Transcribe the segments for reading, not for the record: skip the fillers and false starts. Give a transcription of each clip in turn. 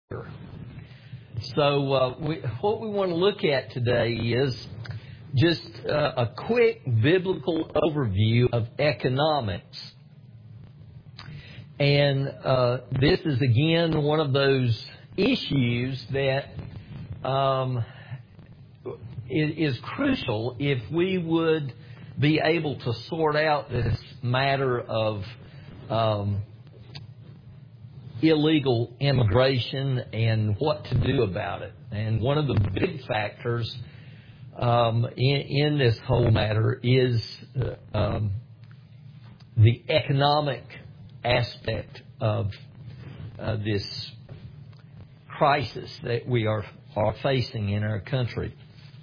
So what we want to look at today is just a quick biblical overview of economics. And this is, again, one of those issues that is crucial if we would be able to sort out this matter of illegal immigration and what to do about it. And one of the big factors in this whole matter is the economic aspect of this crisis that we are facing in our country.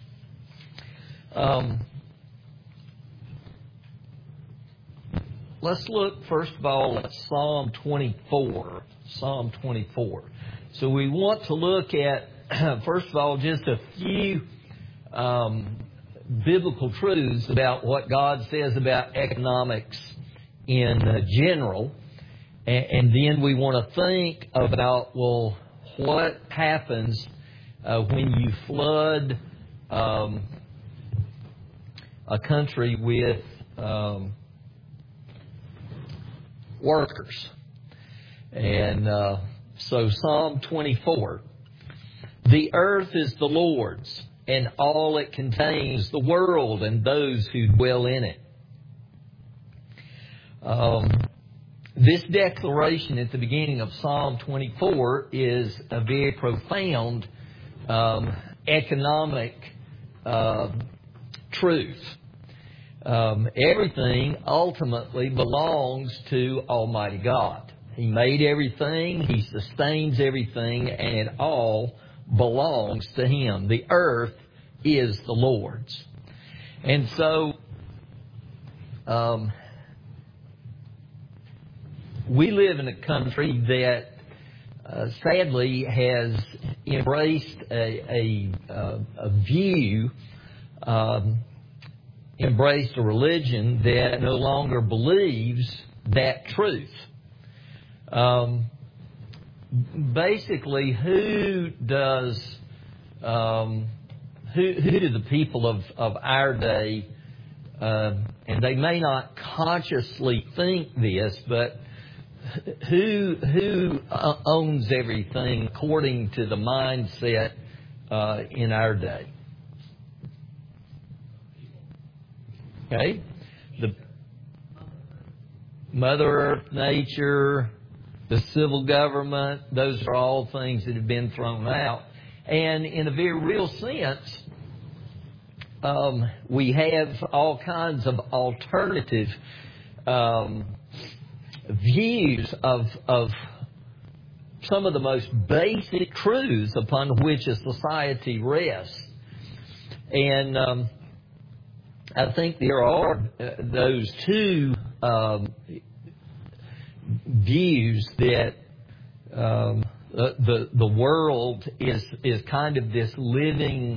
Let's look, first of all, at Psalm 24. Psalm 24. So we want to look at, first of all, just a few biblical truths about what God says about economics in general. And then we want to think about, well, what happens when you flood a country with workers. And so Psalm 24. The earth is the Lord's, and all it contains, the world and those who dwell in it. This declaration at the beginning of Psalm 24 is a very profound economic truth. Everything ultimately belongs to Almighty God. He made everything, He sustains everything, and it all belongs to Him. The earth is the Lord's. And so, we live in a country that sadly has embraced a view, embraced a religion that no longer believes that truth. Basically, who do the people of our day, and they may not consciously think this, but who owns everything according to the mindset in our day? Okay, the Mother Earth, nature, the civil government, those are all things that have been thrown out. And in a very real sense, we have all kinds of alternative views of some of the most basic truths upon which a society rests. And I think there are those two views that the world is kind of this living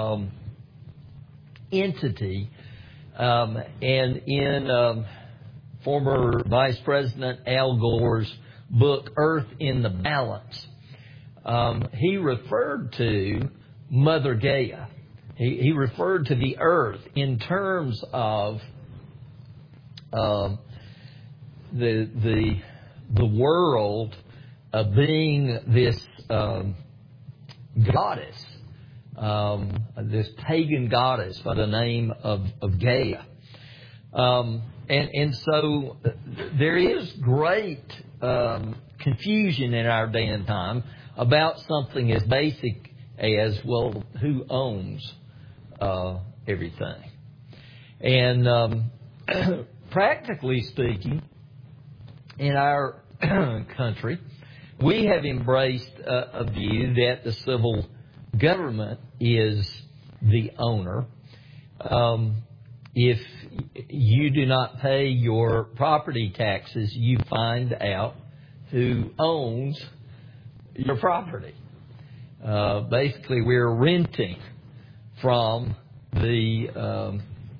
entity, and in former Vice President Al Gore's book Earth in the Balance, he referred to Mother Gaia. He referred to the earth in terms of the world being this goddess, this pagan goddess by the name of Gaia. And so there is great confusion in our day and time about something as basic as, well, who owns everything. And practically speaking, in our country, we have embraced a view that the civil government is the owner. If you do not pay your property taxes, you find out who owns your property. Basically, we're renting from the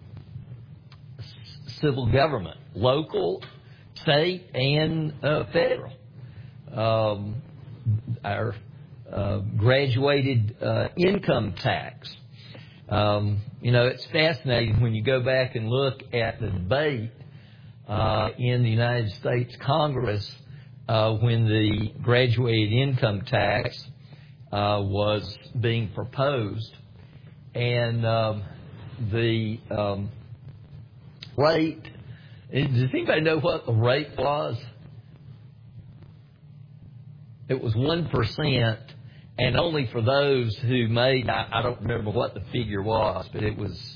civil government, local, state, and federal. Our graduated income tax. It's fascinating when you go back and look at the debate in the United States Congress when the graduated income tax was being proposed, and the rate. Does anybody know what the rate was? It was 1%, and only for those who made, I don't remember what the figure was, but it was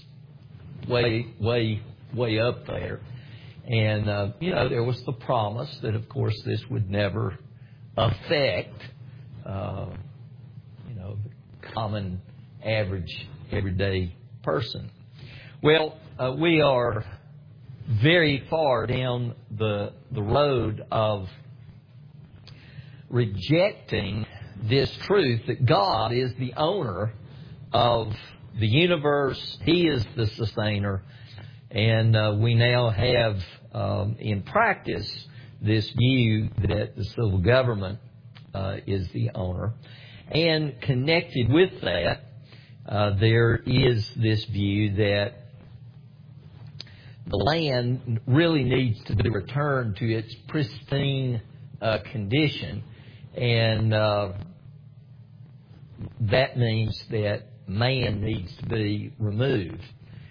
way up there. And, there was the promise that, of course, this would never affect, the common, average, everyday person. Well, we are very far down the road of rejecting this truth that God is the owner of the universe. He is the sustainer. And we now have, in practice, this view that the civil government is the owner. And connected with that, there is this view that the land really needs to be returned to its pristine condition. And that means that man needs to be removed.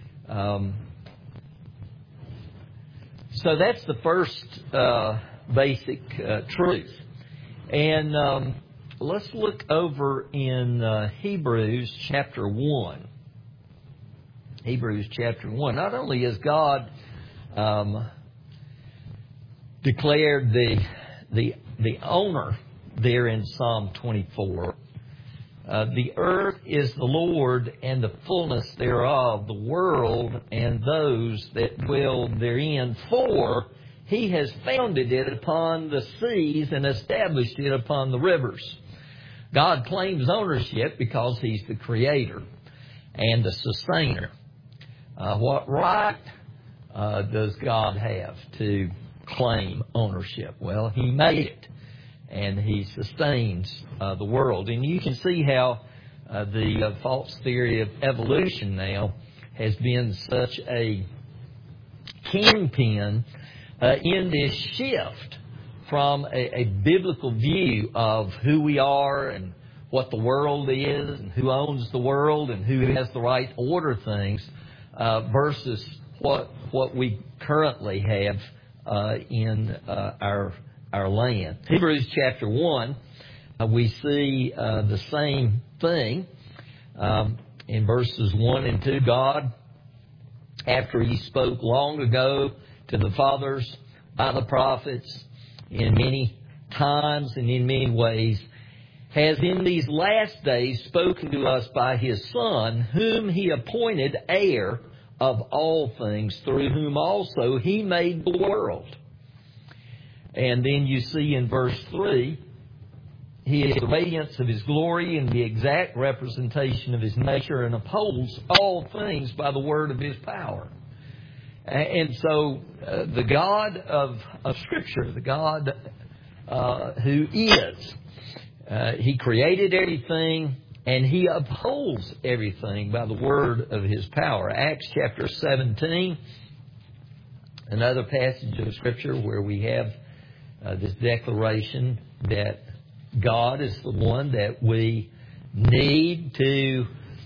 So that's the first basic truth. And let's look over in Hebrews chapter 1. Hebrews chapter 1. Not only has God declared the owner there in Psalm 24, the earth is the Lord and the fullness thereof, the world and those that dwell therein. For He has founded it upon the seas and established it upon the rivers. God claims ownership because He's the creator and the sustainer. What right does God have to claim ownership? Well, He made it, and He sustains the world. And you can see how the false theory of evolution now has been such a kingpin in this shift from a biblical view of who we are and what the world is and who owns the world and who has the right to order things versus what we currently have in our land. Hebrews chapter 1, we see the same thing in verses 1 and 2. God, after He spoke long ago to the fathers by the prophets in many times and in many ways, has in these last days spoken to us by His Son, whom He appointed heir of all things, through whom also He made the world. And then you see in verse 3, He is the radiance of His glory and the exact representation of His nature, and upholds all things by the word of His power. And so the God of Scripture, the God who is, He created everything, and He upholds everything by the word of His power. Acts chapter 17, another passage of Scripture where we have this declaration that God is the one that we need to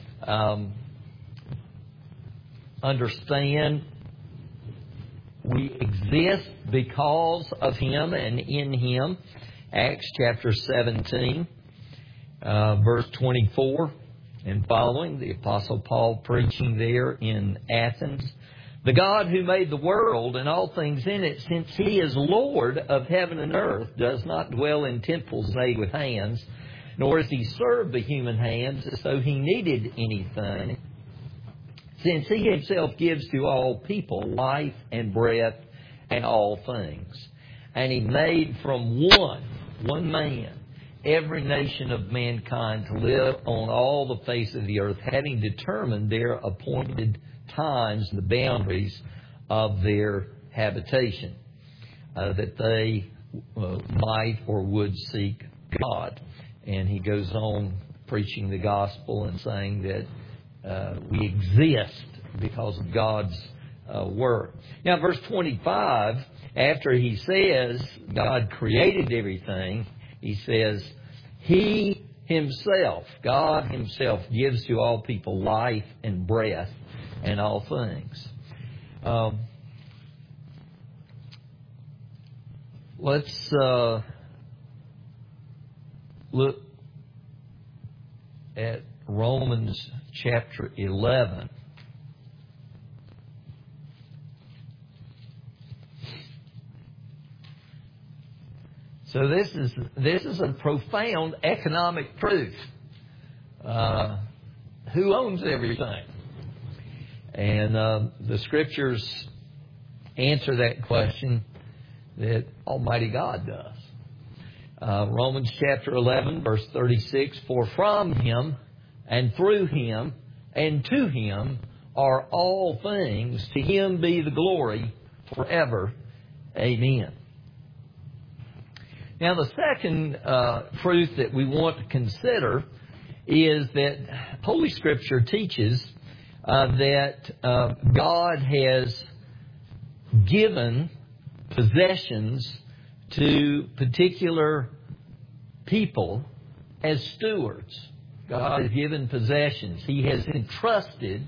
understand. We exist because of Him and in Him. Acts chapter 17, verse 24 and following, the Apostle Paul preaching there in Athens. The God who made the world and all things in it, since He is Lord of heaven and earth, does not dwell in temples made with hands, nor is He served the human hands as though He needed anything, since He Himself gives to all people life and breath and all things. And He made from one man, every nation of mankind to live on all the face of the earth, having determined their appointed times and the boundaries of their habitation, that they might or would seek God. And he goes on preaching the gospel and saying that we exist because of God's work. Now, verse 25, after he says God created everything, he says, He Himself, God Himself, gives to all people life and breath and all things. Let's look at Romans chapter 11. So this is a profound economic truth. Who owns everything? And the Scriptures answer that question that Almighty God does. Romans chapter 11, verse 36, For from Him, and through Him, and to Him are all things. To Him be the glory forever. Amen. Now, the second truth that we want to consider is that Holy Scripture teaches that God has given possessions to particular people as stewards. God has given possessions. He has entrusted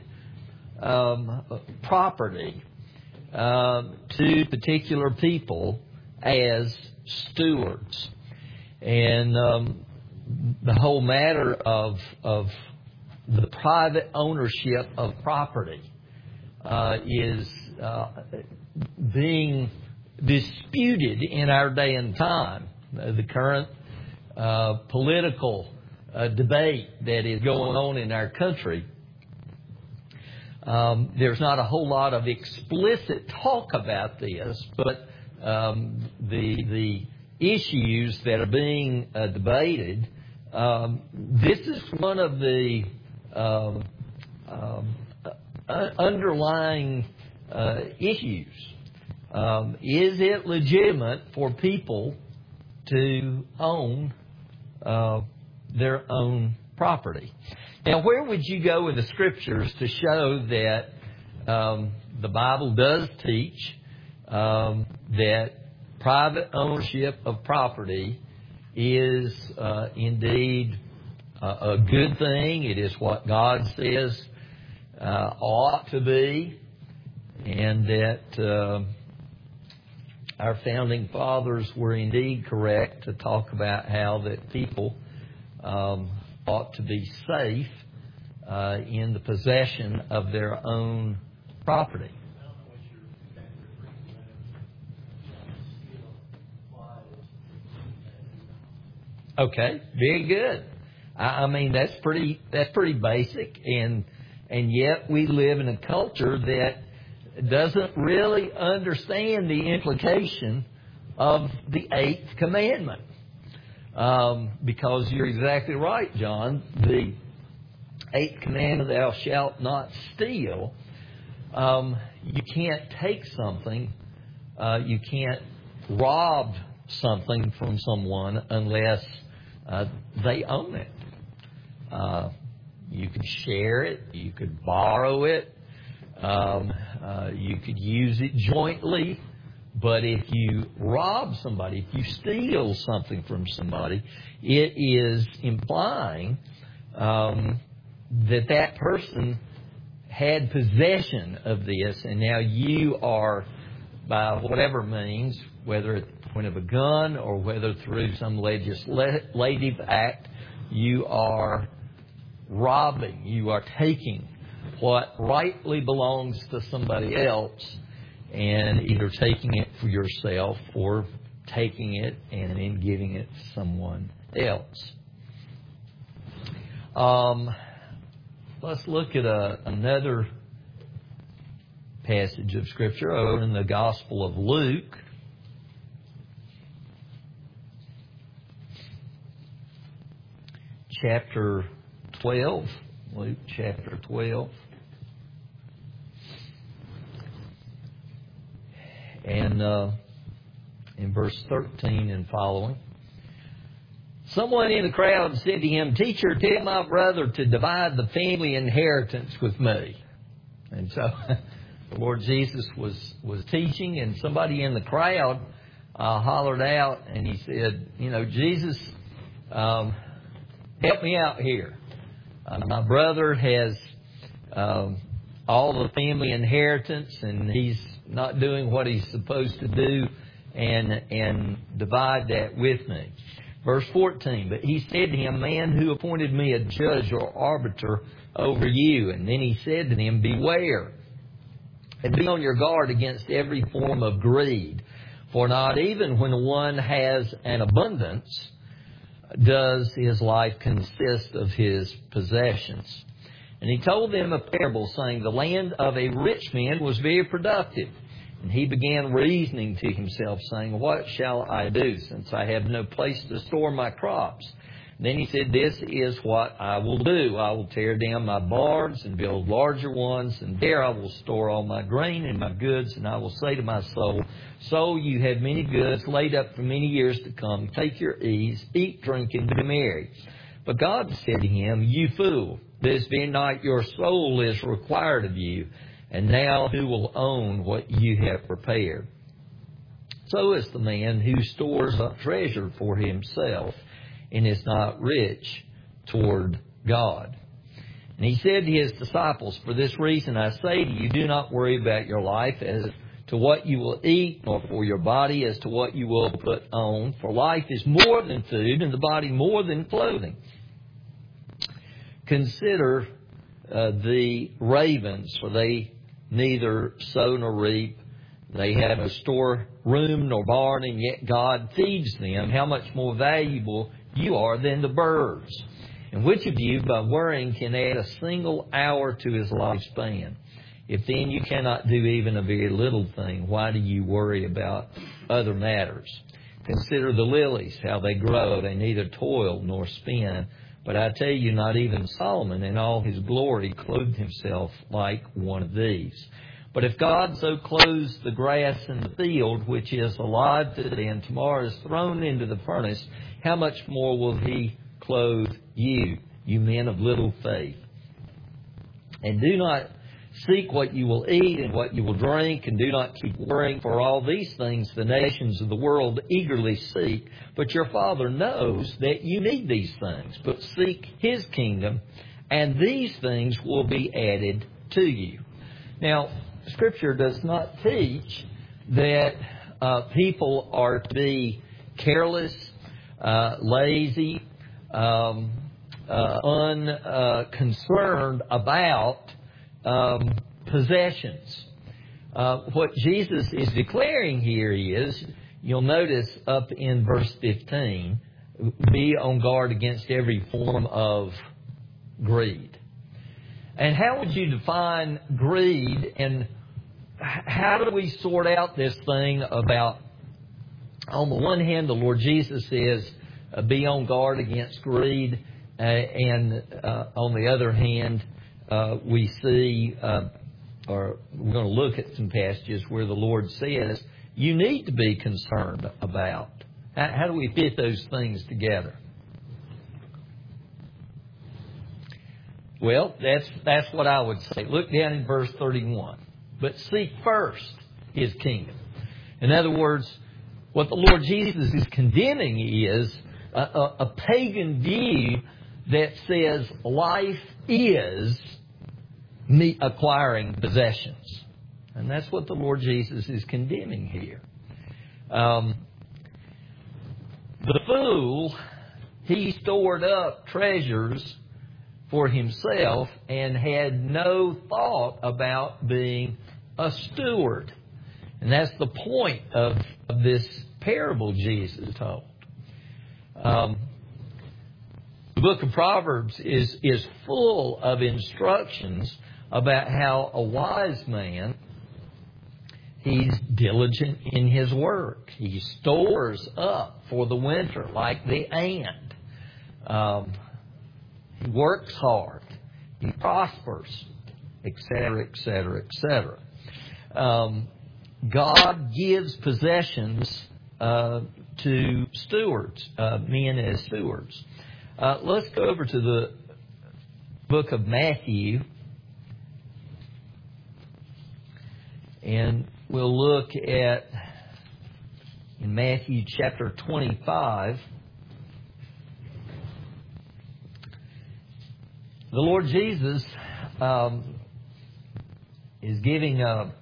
property to particular people as stewards. And the whole matter of the private ownership of property is being disputed in our day and time. The current political debate that is going on in our country, there's not a whole lot of explicit talk about this, but the issues that are being debated, this is one of the underlying issues. Is it legitimate for people to own their own property? Now, where would you go in the Scriptures to show that the Bible does teach that private ownership of property is indeed a good thing? It is what God says ought to be, and that our founding fathers were indeed correct to talk about how that people ought to be safe in the possession of their own property. Okay, very good. I mean, that's pretty basic, and yet we live in a culture that doesn't really understand the implication of the eighth commandment. Because you're exactly right, John. The eighth commandment, thou shalt not steal. You can't take something. You can't rob something from someone unless they own it. You could share it. You could borrow it. You could use it jointly. But if you rob somebody, if you steal something from somebody, it is implying that person had possession of this, and now you are, by whatever means, whether at the point of a gun or whether through some legislative act, you are robbing, you are taking what rightly belongs to somebody else, and either taking it for yourself or taking it and then giving it to someone else. Let's look at another passage of Scripture over in the Gospel of Luke. Chapter 12. Luke chapter 12. And in verse 13 and following, Someone in the crowd said to him, "Teacher, tell my brother to divide the family inheritance with me." And so the Lord Jesus was teaching, and somebody in the crowd hollered out, and he said, "Jesus, help me out here. My brother has all the family inheritance, and he's not doing what he's supposed to do, and divide that with me." Verse 14, "But he said to him, 'Man, who appointed me a judge or arbiter over you?' And then he said to them, 'Beware, and be on your guard against every form of greed. For not even when one has an abundance does his life consist of his possessions.' And he told them a parable, saying, 'The land of a rich man was very productive. And he began reasoning to himself, saying, What shall I do, since I have no place to store my crops?' And then he said, 'This is what I will do. I will tear down my barns and build larger ones, and there I will store all my grain and my goods. And I will say to my soul, Soul, you have many goods laid up for many years to come. Take your ease, eat, drink, and be merry.' But God said to him, 'You fool, this very night your soul is required of you. And now who will own what you have prepared?' So is the man who stores up treasure for himself and is not rich toward God." And he said to his disciples, "For this reason I say to you, do not worry about your life as to what you will eat, nor for your body as to what you will put on. For life is more than food, and the body more than clothing. Consider the ravens, for they neither sow nor reap. They have no storeroom nor barn, and yet God feeds them. How much more valuable you are than the birds. And which of you, by worrying, can add a single hour to his lifespan? If then you cannot do even a very little thing, why do you worry about other matters? Consider the lilies, how they grow. They neither toil nor spin. But I tell you, not even Solomon in all his glory clothed himself like one of these. But if God so clothes the grass in the field, which is alive today and tomorrow is thrown into the furnace, how much more will he clothe you, you men of little faith? And do not seek what you will eat and what you will drink, and do not keep worrying, for all these things the nations of the world eagerly seek. But your Father knows that you need these things. But seek His kingdom, and these things will be added to you." Now, Scripture does not teach that people are to be careless, lazy, unconcerned about possessions. What Jesus is declaring here is, you'll notice up in verse 15, be on guard against every form of greed. And how would you define greed, and how do we sort out this thing about, on the one hand, the Lord Jesus says, be on guard against greed, and on the other hand, we see, or we're going to look at some passages where the Lord says, you need to be concerned about. How do we fit those things together? Well, that's what I would say. Look down in verse 31. But seek first His kingdom. In other words, what the Lord Jesus is condemning is a pagan view that says life is me acquiring possessions. And that's what the Lord Jesus is condemning here. The fool, he stored up treasures for himself and had no thought about being a steward. And that's the point of this parable Jesus told. The book of Proverbs is full of instructions about how a wise man, he's diligent in his work. He stores up for the winter like the ant. He works hard. He prospers, etc., etc., etc. God gives possessions to stewards, men as stewards. Let's go over to the book of Matthew, and we'll look at in Matthew chapter 25. The Lord Jesus is giving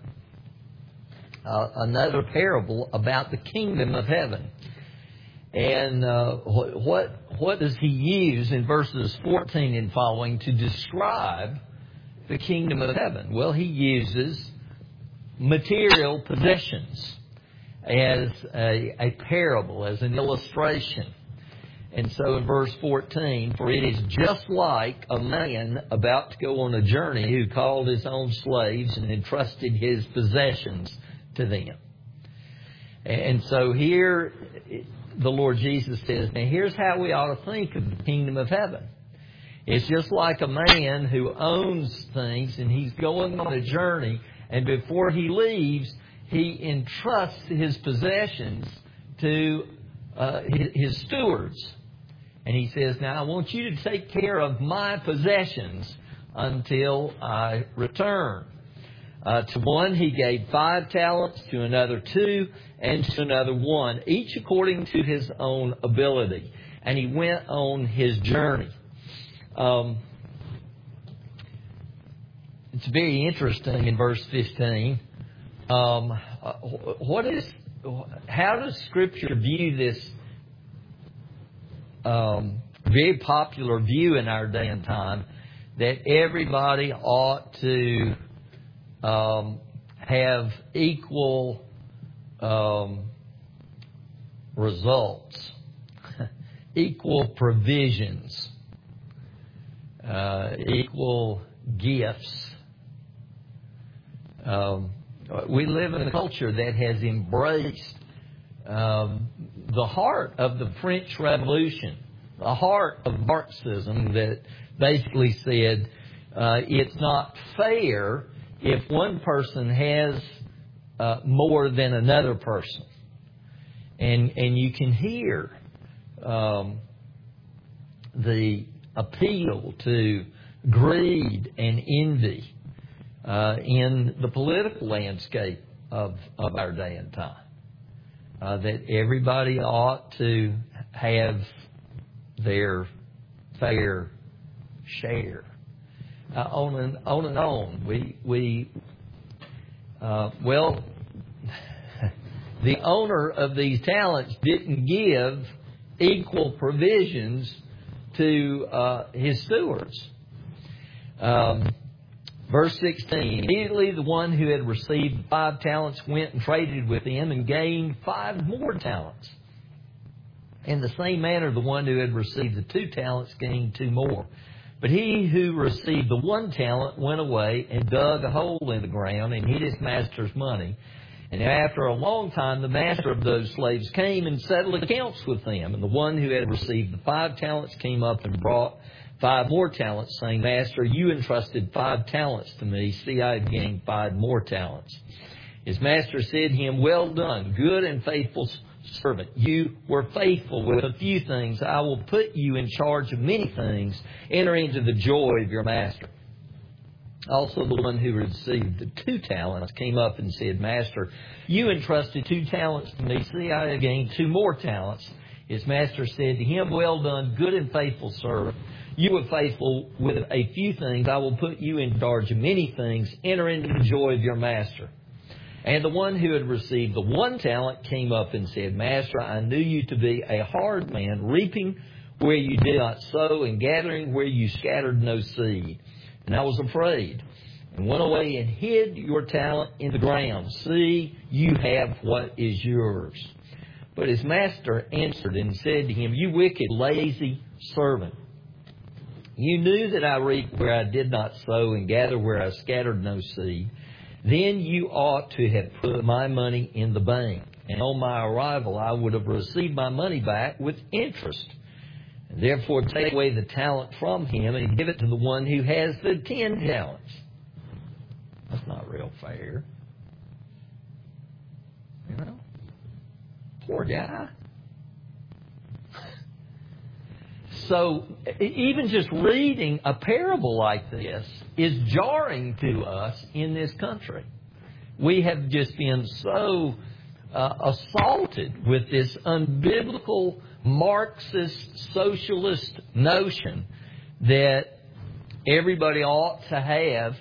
another parable about the kingdom of heaven. And what does He use in verses 14 and following to describe the kingdom of heaven? Well, He uses material possessions as a parable, as an illustration. And so in verse 14, for it is just like a man about to go on a journey who called his own slaves and entrusted his possessions to them. And so here the Lord Jesus says, now here's how we ought to think of the kingdom of heaven. It's just like a man who owns things and he's going on a journey, and before he leaves, he entrusts his possessions to his stewards. And he says, now I want you to take care of my possessions until I return. To one he gave 5 talents, to another 2, and to another 1, each according to his own ability. And he went on his journey. It's very interesting in verse 15. How does Scripture view this very popular view in our day and time that everybody ought to have equal results, equal provisions, equal gifts? We live in a culture that has embraced the heart of the French Revolution, the heart of Marxism, that basically said it's not fair if one person has more than another person. And you can hear the appeal to greed and envy in the political landscape of our day and time. That everybody ought to have their fair share. On and on. The owner of these talents didn't give equal provisions to his stewards. Verse 16, immediately the one who had received 5 talents went and traded with them and gained 5 more talents. In the same manner, the one who had received the 2 talents gained 2 more. But he who received the 1 talent went away and dug a hole in the ground and hid his master's money. And after a long time, the master of those slaves came and settled accounts with them. And the one who had received the 5 talents came up and brought 5 more talents, saying, Master, you entrusted 5 talents to me. See, I have gained 5 more talents. His master said to him, well done, good and faithful servant. You were faithful with a few things. I will put you in charge of many things. Enter into the joy of your master. Also the one who received the 2 talents came up and said, Master, you entrusted 2 talents to me. See, I have gained 2 more talents. His master said to him, well done, good and faithful servant. You were faithful with a few things. I will put you in charge of many things. Enter into the joy of your master. And the one who had received the 1 talent came up and said, Master, I knew you to be a hard man, reaping where you did not sow and gathering where you scattered no seed. And I was afraid and went away and hid your talent in the ground. See, you have what is yours. But his master answered and said to him, you wicked, lazy servant. You knew that I reap where I did not sow and gather where I scattered no seed. Then you ought to have put my money in the bank. And on my arrival, I would have received my money back with interest. And therefore, take away the talent from him and give it to the one who has the 10 talents. That's not real fair. You know? Poor guy. So even just reading a parable like this is jarring to us in this country. We have just been so assaulted with this unbiblical Marxist socialist notion that everybody ought to have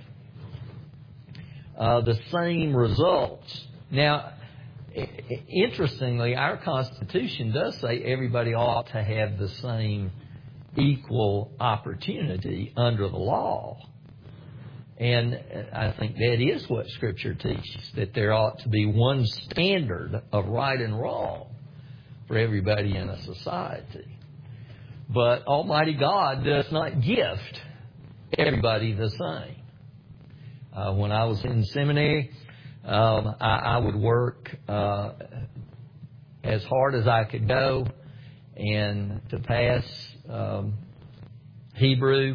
the same results. Now, interestingly, our Constitution does say everybody ought to have the same equal opportunity under the law. And I think that is what Scripture teaches, that there ought to be one standard of right and wrong for everybody in a society. But Almighty God does not gift everybody the same. When I was in seminary, I would work as hard as I could go, and to pass Hebrew,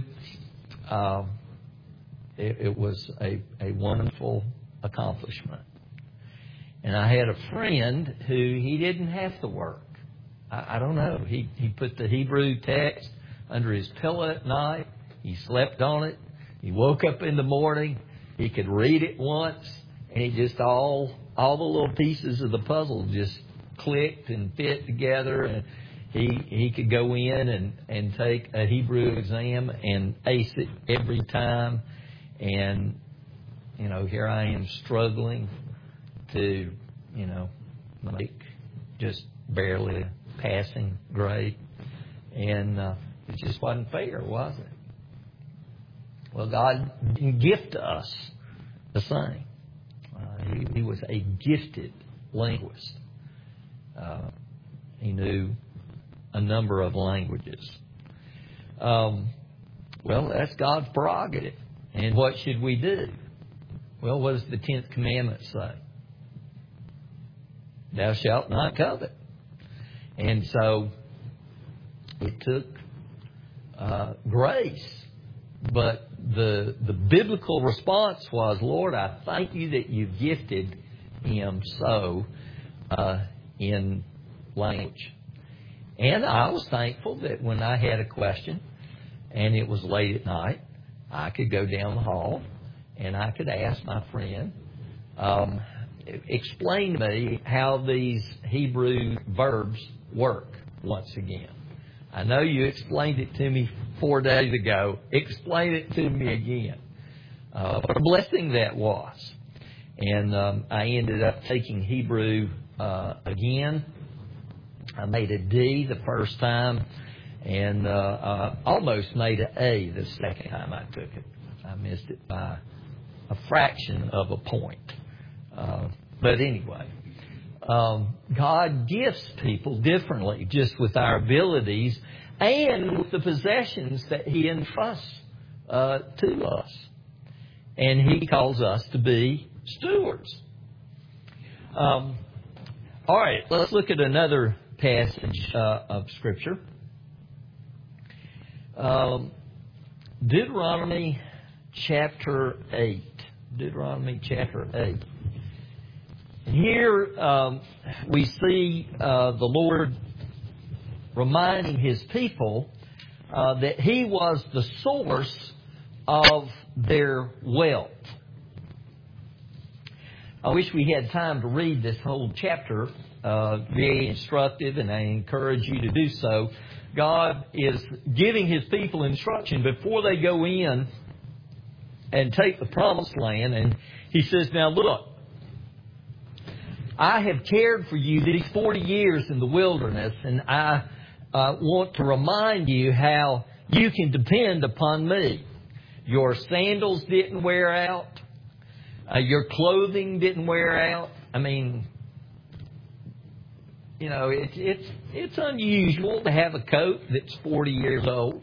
it was a wonderful accomplishment. And I had a friend who he didn't have to work. I don't know. He put the Hebrew text under his pillow at night. He slept on it. He woke up in the morning. He could read it once, and it just all the little pieces of the puzzle just clicked and fit together. And he could go in and take a Hebrew exam and ace it every time. And, here I am struggling to, make just barely a passing grade. And it just wasn't fair, was it? Well, God didn't gift us the same. He was a gifted linguist. He knew a number of languages. Well, that's God's prerogative. And what should we do? Well, what does the 10th commandment say? Thou shalt not covet. And so it took grace. But the biblical response was, Lord, I thank you that you've gifted him so in language. And I was thankful that when I had a question and it was late at night, I could go down the hall and I could ask my friend, explain to me how these Hebrew verbs work once again. I know you explained it to me 4 days ago. Explain it to me again. What a blessing that was. And I ended up taking Hebrew again. I made a D the first time, and almost made an A the second time I took it. I missed it by a fraction of a point. But anyway, God gifts people differently, just with our abilities and with the possessions that He entrusts to us. And He calls us to be stewards. All right, let's look at another passage of Scripture. Deuteronomy chapter 8. Deuteronomy chapter 8. Here we see the Lord reminding His people that He was the source of their wealth. I wish we had time to read this whole chapter. Very instructive, and I encourage you to do so. God is giving His people instruction before they go in and take the promised land. And He says, now look, I have cared for you these 40 years in the wilderness, and I want to remind you how you can depend upon me. Your sandals didn't wear out. Your clothing didn't wear out. I mean, it's unusual to have a coat that's 40 years old.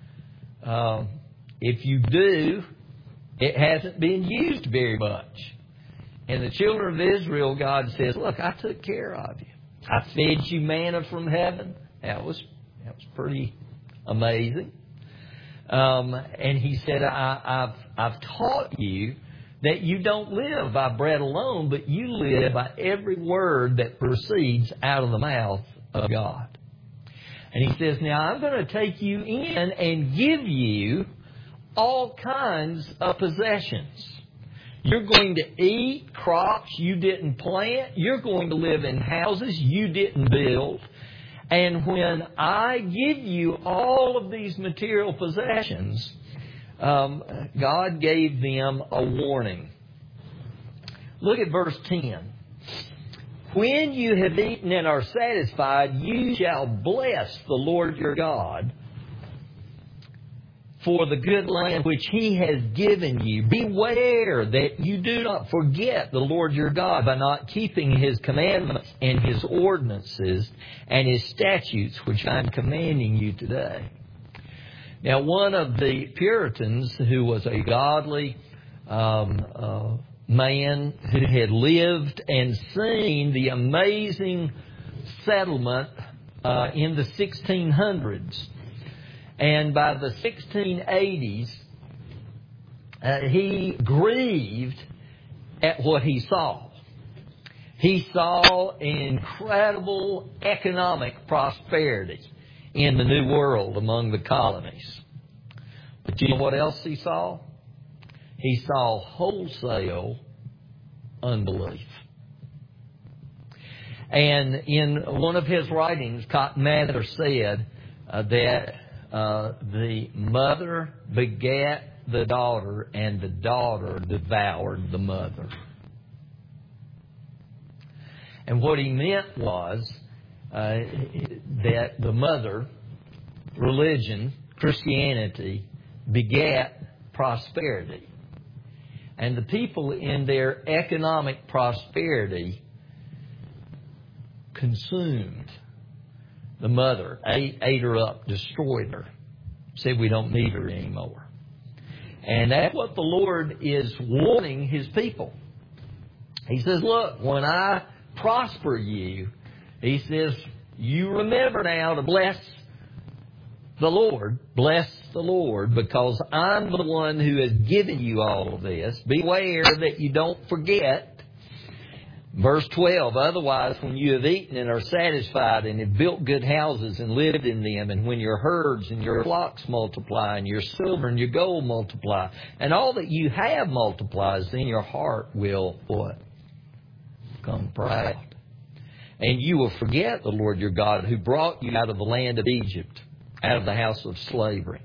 If you do, it hasn't been used very much. And the children of Israel, God says, look, I took care of you. I fed you manna from heaven. That was pretty amazing. And He said, I've taught you that you don't live by bread alone, but you live by every word that proceeds out of the mouth of God. And He says, now I'm going to take you in and give you all kinds of possessions. You're going to eat crops you didn't plant. You're going to live in houses you didn't build. And when I give you all of these material possessions, God gave them a warning. Look at verse 10. When you have eaten and are satisfied, you shall bless the Lord your God for the good land which He has given you. Beware that you do not forget the Lord your God by not keeping His commandments and His ordinances and His statutes which I'm commanding you today. Now, one of the Puritans, who was a godly man who had lived and seen the amazing settlement in the 1600s, and by the 1680s, he grieved at what he saw. He saw incredible economic prosperity in the New World among the colonies. But you know what else he saw? He saw wholesale unbelief. And in one of his writings, Cotton Mather said that the mother begat the daughter, and the daughter devoured the mother. And what he meant was that the mother, religion, Christianity, begat prosperity. And the people in their economic prosperity consumed the mother, ate her up, destroyed her, said we don't need her anymore. And that's what the Lord is warning His people. He says, look, when I prosper you, He says, you remember now to bless the Lord, because I'm the one who has given you all of this. Beware that you don't forget. Verse 12, otherwise, when you have eaten and are satisfied and have built good houses and lived in them, and when your herds and your flocks multiply, and your silver and your gold multiply, and all that you have multiplies, then your heart will, what? Become proud. And you will forget the Lord your God, who brought you out of the land of Egypt, out of the house of slavery.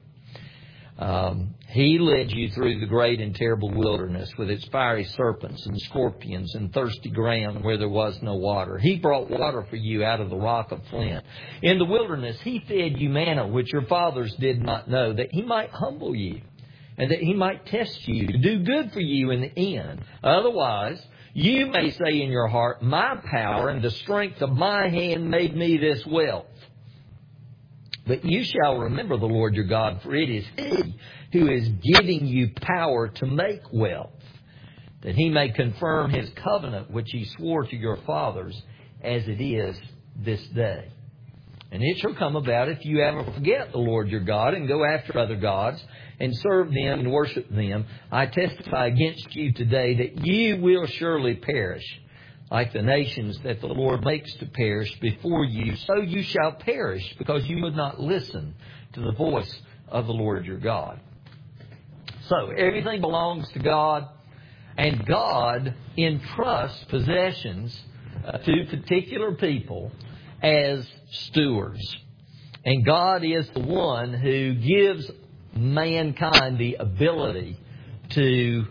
He led you through the great and terrible wilderness with its fiery serpents and scorpions and thirsty ground where there was no water. He brought water for you out of the rock of flint. In the wilderness He fed you manna, which your fathers did not know, that He might humble you and that He might test you, to do good for you in the end. Otherwise, you may say in your heart, my power and the strength of my hand made me this wealth. But you shall remember the Lord your God, for it is He who is giving you power to make wealth, that He may confirm His covenant which He swore to your fathers, as it is this day. And it shall come about, if you ever forget the Lord your God and go after other gods and serve them and worship them, I testify against you today that you will surely perish, like the nations that the Lord makes to perish before you. So you shall perish, because you would not listen to the voice of the Lord your God. So everything belongs to God, and God entrusts possessions to particular people as stewards. And God is the one who gives mankind the ability to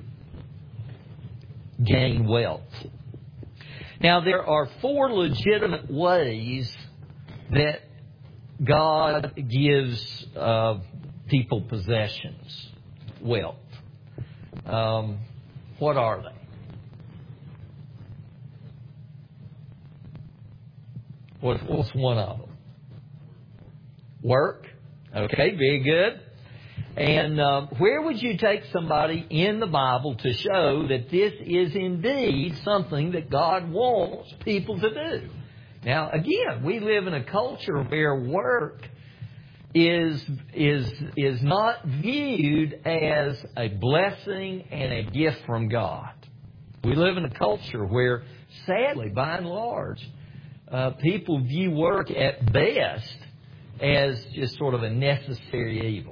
gain wealth. Now, there are 4 legitimate ways that God gives people possessions, wealth. What are they? What's one of them? Work. Okay, very good. And where would you take somebody in the Bible to show that this is indeed something that God wants people to do? Now, again, we live in a culture where work is not viewed as a blessing and a gift from God. We live in a culture where, sadly, by and large, people view work at best as just sort of a necessary evil.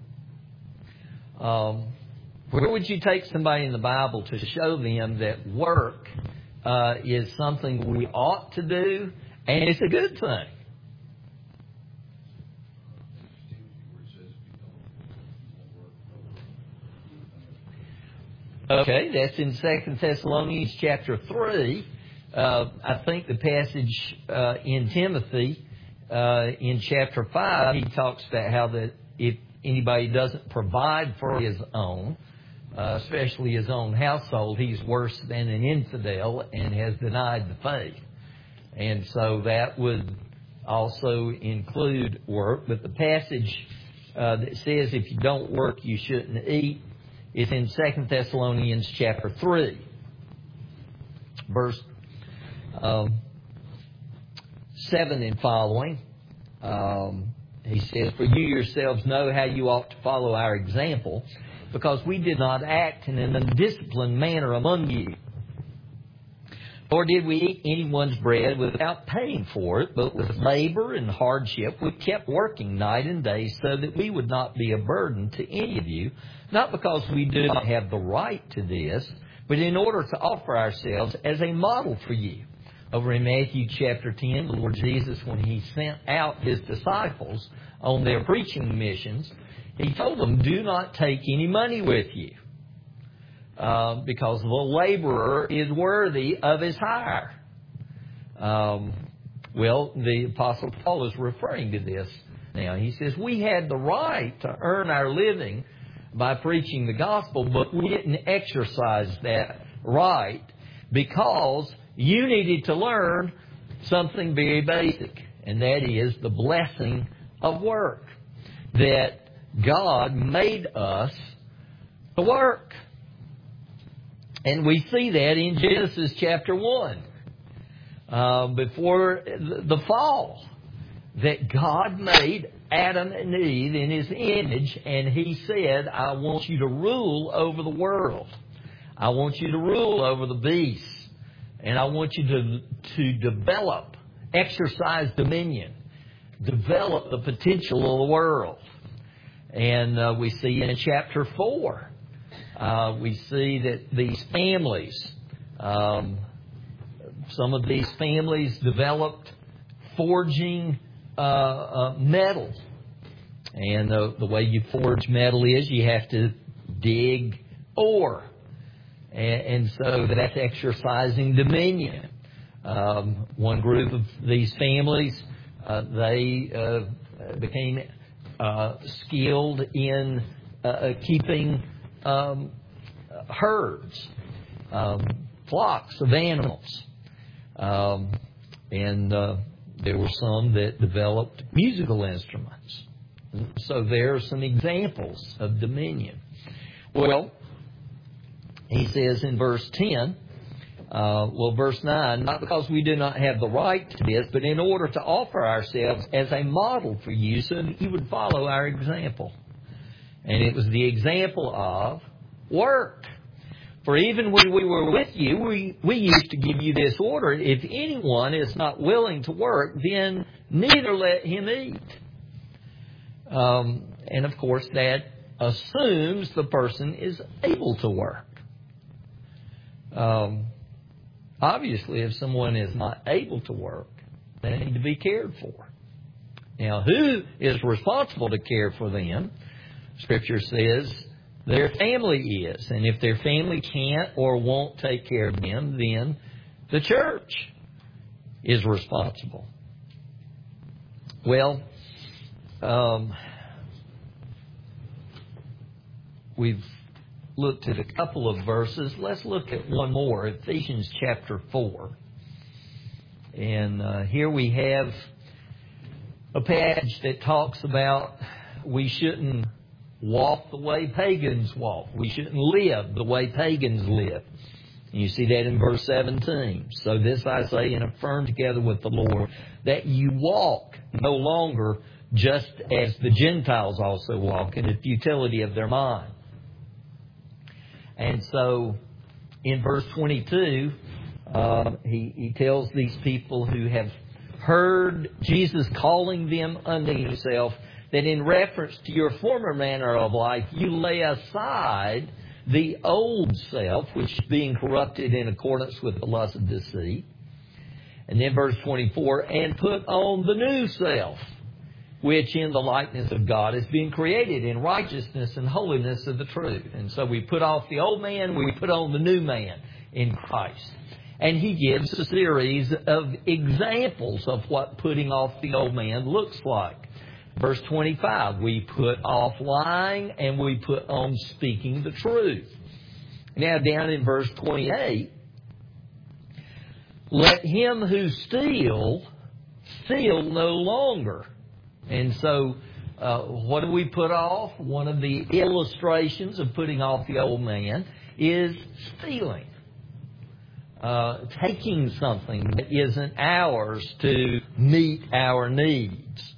Where would you take somebody in the Bible to show them that work is something we ought to do and it's a good thing? Okay, that's in 2 Thessalonians chapter 3. I think the passage in Timothy in chapter 5, he talks about how that if anybody doesn't provide for his own, especially his own household, he's worse than an infidel and has denied the faith. And so that would also include work. But the passage that says if you don't work, you shouldn't eat, is in 2 Thessalonians chapter 3, verse 7 and following. He says, "For you yourselves know how you ought to follow our example, because we did not act in an undisciplined manner among you. Nor did we eat anyone's bread without paying for it, but with labor and hardship we kept working night and day so that we would not be a burden to any of you, not because we do not have the right to this, but in order to offer ourselves as a model for you." Over in Matthew chapter 10, the Lord Jesus, when He sent out His disciples on their preaching missions, He told them, do not take any money with you, because the laborer is worthy of his hire. Well, the Apostle Paul is referring to this now. He says, we had the right to earn our living by preaching the gospel, but we didn't exercise that right because you needed to learn something very basic, and that is the blessing of work. That God made us to work. And we see that in Genesis chapter 1, before the fall, that God made Adam and Eve in His image, and He said, I want you to rule over the world. I want you to rule over the beasts. And I want you to develop, exercise dominion, develop the potential of the world. And we see in chapter 4, we see that these families, some of these families developed forging metal. And the way you forge metal is you have to dig ore. And so that's exercising dominion. One group of these families, they became skilled in keeping herds, flocks of animals. And there were some that developed musical instruments. So there are some examples of dominion. Well, he says in verse 10, verse 9, not because we do not have the right to this, but in order to offer ourselves as a model for you so that you would follow our example. And it was the example of work. For even when we were with you, we used to give you this order: if anyone is not willing to work, then neither let him eat. And of course that assumes the person is able to work. Obviously, if someone is not able to work, they need to be cared for. Now, who is responsible to care for them? Scripture says their family is. And if their family can't or won't take care of them, then the church is responsible. Well, we've looked at a couple of verses. Let's look at one more, Ephesians chapter 4. And here we have a passage that talks about we shouldn't walk the way pagans walk. We shouldn't live the way pagans live. And you see that in verse 17. So this I say and affirm together with the Lord, that you walk no longer just as the Gentiles also walk, in the futility of their mind. And so in verse 22, he tells these people who have heard Jesus calling them unto himself, that in reference to your former manner of life, you lay aside the old self, which is being corrupted in accordance with the lust of deceit. And then verse 24, and put on the new self, which in the likeness of God is being created in righteousness and holiness of the truth. And so we put off the old man, we put on the new man in Christ. And he gives a series of examples of what putting off the old man looks like. Verse 25, we put off lying and we put on speaking the truth. Now down in verse 28, let him who steal no longer. And so what do we put off? One of the illustrations of putting off the old man is stealing. Taking something that isn't ours to meet our needs.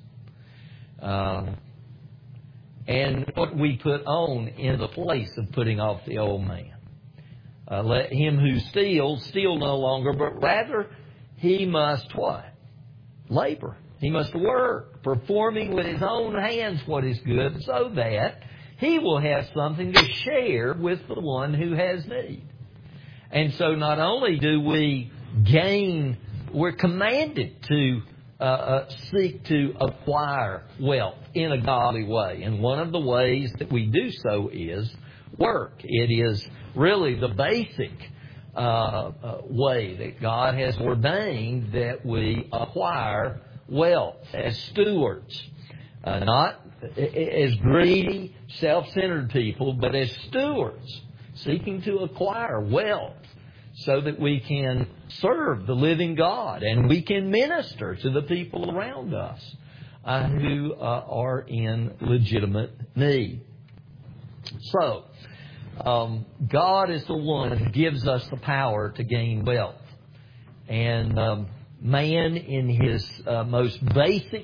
And what we put on in the place of putting off the old man. Let him who steals steal no longer, but rather he must what? Labor. He must work, performing with his own hands what is good, so that he will have something to share with the one who has need. And so not only do we gain, we're commanded to seek to acquire wealth in a godly way. And one of the ways that we do so is work. It is really the basic way that God has ordained that we acquire wealth as stewards. Not as greedy, self-centered people, but as stewards, seeking to acquire wealth so that we can serve the living God and we can minister to the people around us who are in legitimate need. So, God is the one who gives us the power to gain wealth. And man in his most basic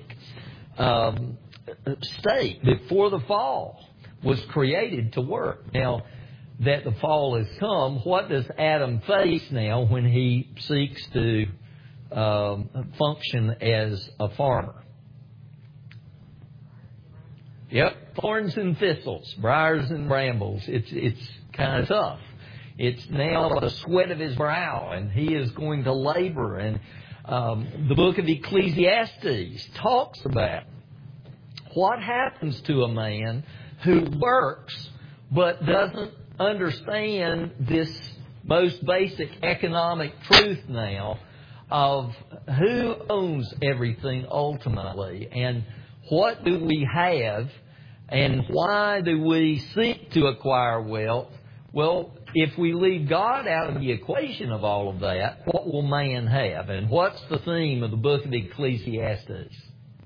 state before the fall was created to work. Now that the fall has come, what does Adam face now when he seeks to function as a farmer? Yep, thorns and thistles, briars and brambles. It's kind of tough. It's now the sweat of his brow, and he is going to labor. And the book of Ecclesiastes talks about what happens to a man who works but doesn't understand this most basic economic truth now of who owns everything ultimately, and what do we have, and why do we seek to acquire wealth? Well, if we leave God out of the equation of all of that, what will man have? And what's the theme of the book of Ecclesiastes?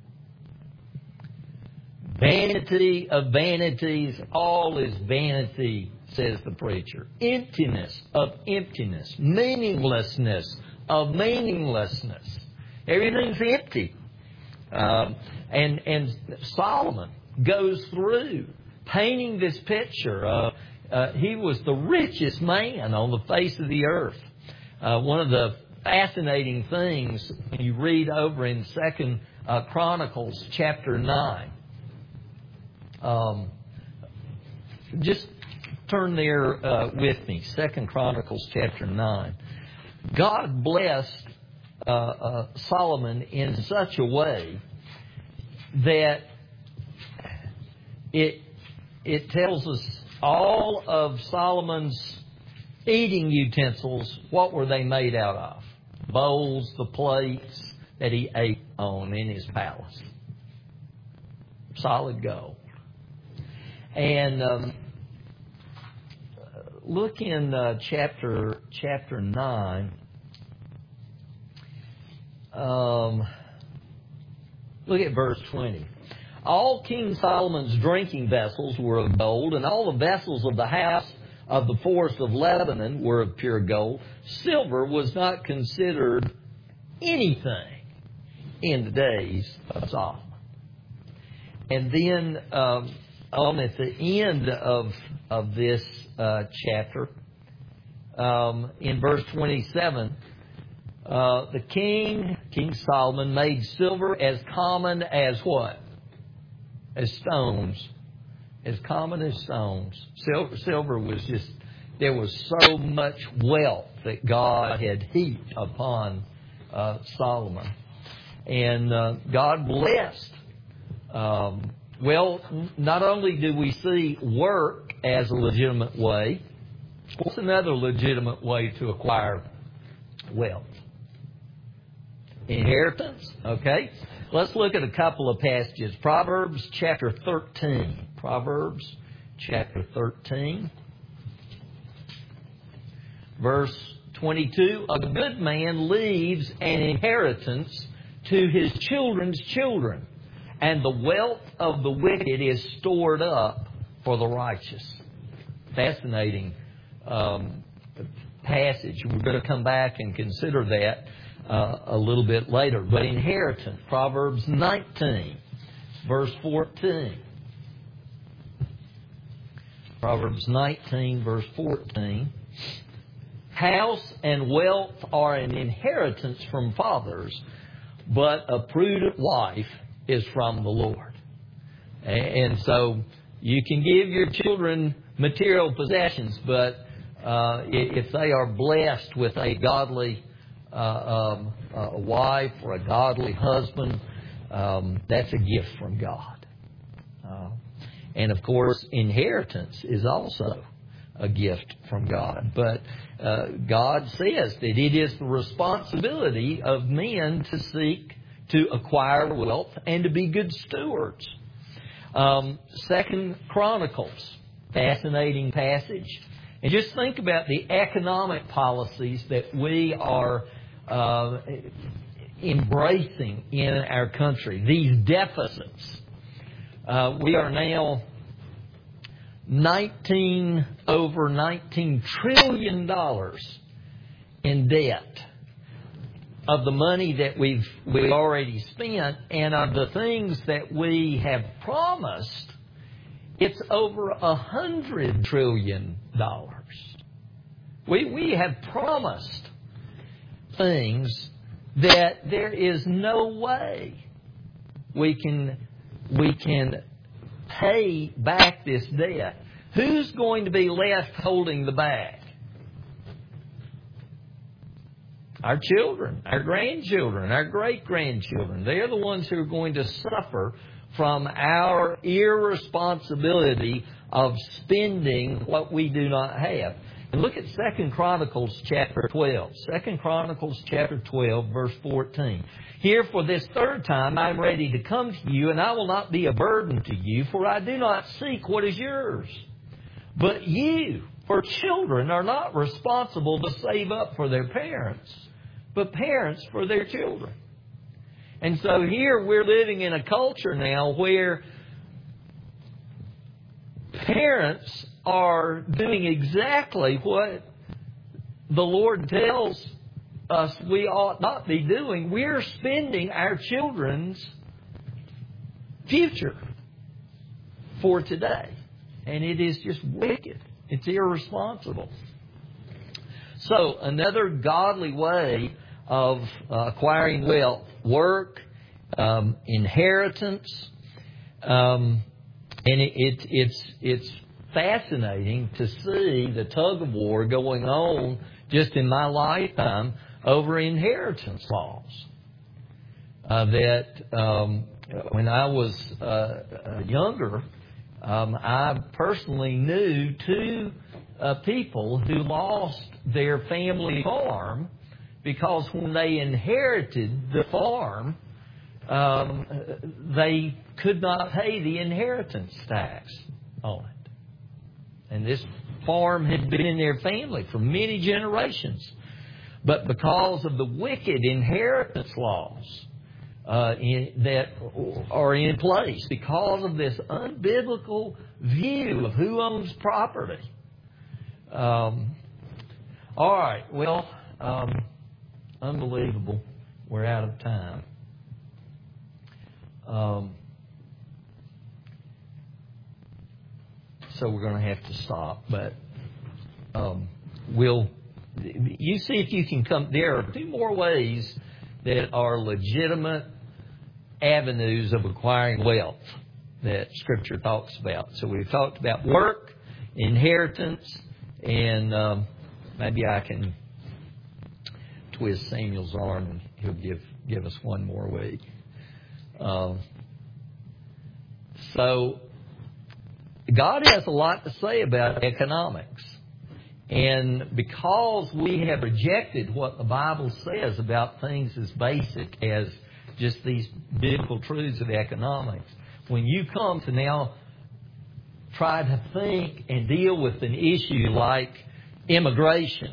Vanity of vanities, all is vanity, says the preacher. Emptiness of emptiness. Meaninglessness of meaninglessness. Everything's empty. And Solomon goes through painting this picture. He was the richest man on the face of the earth. One of the fascinating things when you read over in 2 Chronicles chapter 9. Just turn there with me. 2 Chronicles chapter 9. God blessed Solomon in such a way that it tells us all of Solomon's eating utensils, what were they made out of? Bowls, the plates that he ate on in his palace. Solid gold. And look in chapter 9. Look at verse 20. All King Solomon's drinking vessels were of gold, and all the vessels of the house of the forest of Lebanon were of pure gold. Silver was not considered anything in the days of Solomon. And then at the end of this chapter, in verse 27, King Solomon, made silver as common as what? As stones. As common as stones. Silver was just, there was so much wealth that God had heaped upon Solomon. And God blessed. Not only do we see work as a legitimate way, what's another legitimate way to acquire wealth? Inheritance. Okay. Let's look at a couple of passages. Proverbs chapter 13. Proverbs chapter 13. Verse 22. A good man leaves an inheritance to his children's children, and the wealth of the wicked is stored up for the righteous. Fascinating passage. We're going to come back and consider that a little bit later. But inheritance, Proverbs 19, verse 14. Proverbs 19, verse 14. House and wealth are an inheritance from fathers, but a prudent wife is from the Lord. And so you can give your children material possessions, but if they are blessed with a godly wife or a godly husband, that's a gift from God. And of course, inheritance is also a gift from God. But God says that it is the responsibility of men to seek to acquire wealth and to be good stewards. 2 Chronicles, fascinating passage. And just think about the economic policies that we are embracing in our country. These deficits. We are now over $19 trillion in debt of the money that we've already spent, and of the things that we have promised. It's over $100 trillion. We have promised things that there is no way we can pay back this debt. Who's going to be left holding the bag? Our children, our grandchildren, our great-grandchildren. They're the ones who are going to suffer from our irresponsibility of spending what we do not have. And look at 2 Chronicles chapter 12. 2 Chronicles chapter 12, verse 14. Here, for this third time, I am ready to come to you, and I will not be a burden to you, for I do not seek what is yours. But you, for children, are not responsible to save up for their parents, but parents for their children. And so here we're living in a culture now where parents are doing exactly what the Lord tells us we ought not be doing. We're spending our children's future for today. And it is just wicked. It's irresponsible. So, another godly way of acquiring wealth, work, inheritance, and it's fascinating to see the tug of war going on just in my lifetime over inheritance laws. When I was younger, I personally knew two people who lost their family farm because when they inherited the farm, they could not pay the inheritance tax on it. And this farm had been in their family for many generations. But because of the wicked inheritance laws that are in place, because of this unbiblical view of who owns property. All right, well, unbelievable. We're out of time. So we're going to have to stop, but we'll you see if you can come. There are two more ways that are legitimate avenues of acquiring wealth that Scripture talks about. So we've talked about work, inheritance, and maybe I can twist Samuel's arm and he'll give us one more week. So God has a lot to say about economics. And because we have rejected what the Bible says about things as basic as just these biblical truths of economics, when you come to now try to think and deal with an issue like immigration,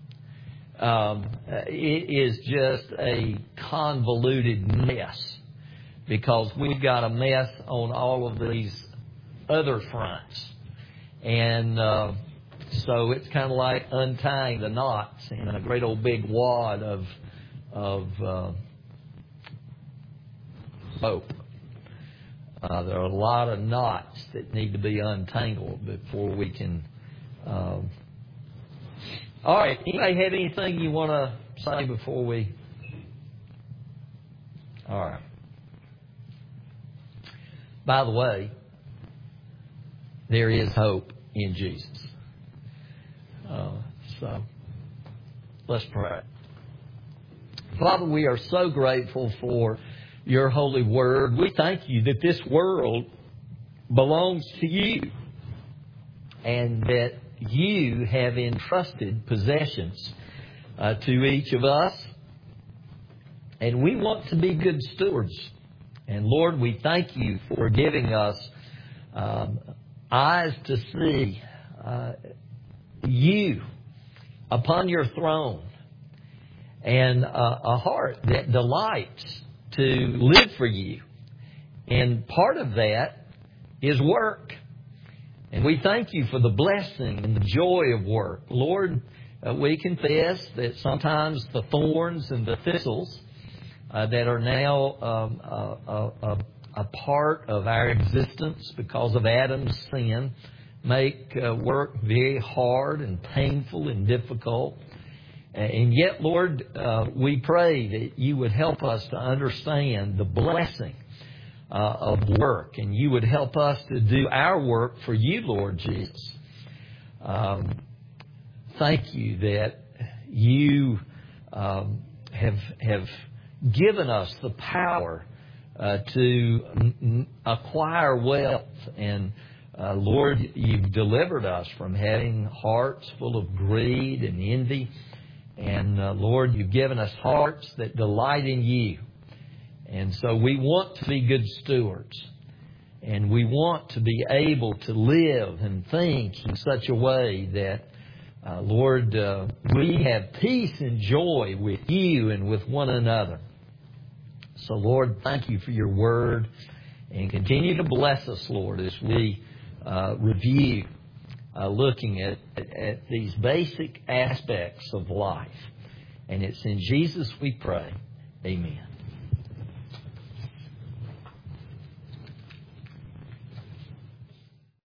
it is just a convoluted mess, because we've got a mess on all of these other fronts. And so it's kind of like untying the knots in a great old big wad of rope. There are a lot of knots that need to be untangled before we can. All right. Anybody have anything you want to say before we? All right. By the way, there is hope in Jesus. So let's pray. Father, we are so grateful for your holy word. We thank you that this world belongs to you and that you have entrusted possessions to each of us. And we want to be good stewards. And Lord, we thank you for giving us eyes to see you upon your throne, and a heart that delights to live for you. And part of that is work. And we thank you for the blessing and the joy of work. Lord, we confess that sometimes the thorns and the thistles that are now a part of our existence because of Adam's sin make work very hard and painful and difficult. And yet, Lord, we pray that you would help us to understand the blessing of work, and you would help us to do our work for you, Lord Jesus. Thank you that you have given us the power to acquire wealth. And Lord, you've delivered us from having hearts full of greed and envy. And Lord, you've given us hearts that delight in you. And so we want to be good stewards. And we want to be able to live and think in such a way that, Lord, we have peace and joy with you and with one another. So, Lord, thank you for your word. And continue to bless us, Lord, as we review, looking at these basic aspects of life. And it's in Jesus we pray. Amen.